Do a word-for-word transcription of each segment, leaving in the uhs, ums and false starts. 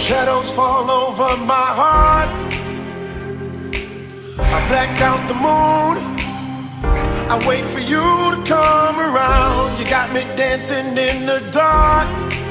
Shadows fall over my heart. I black out the moon. I wait for you to come around. You got me dancing in the dark.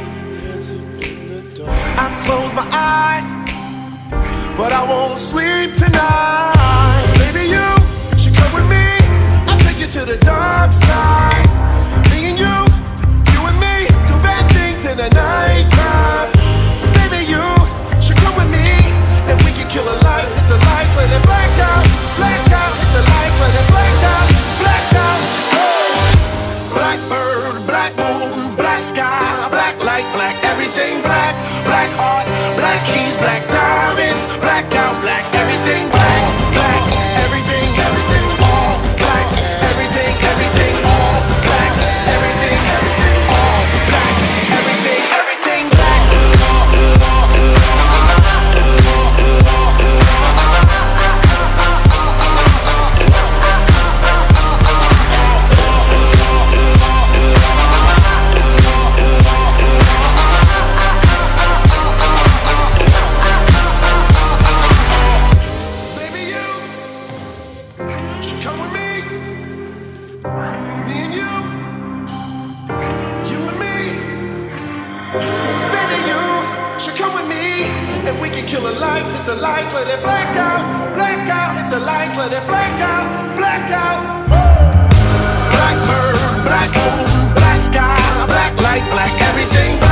I've closed my eyes, but I won't sleep tonight. Baby, you should come with me. I'll take you to the dark side. Me and you, you and me, do bad things in the nighttime. Baby, you should come with me, and we can kill the lights, hit the lights, let it black out, black out, hit the lights, let it black out, black out. Oh. Blackbird, black moon, black sky, black light, black everything, black, black heart, black keys, black diamonds, black out, black everything, black, black everything, everything, all black, everything, everything, all black, everything, everything, all black, everything, everything, black. Kill the lights, hit the lights, let it black out, black out, hit the lights, let it black out, black out. Black bird, black moon, black sky, black light, black everything.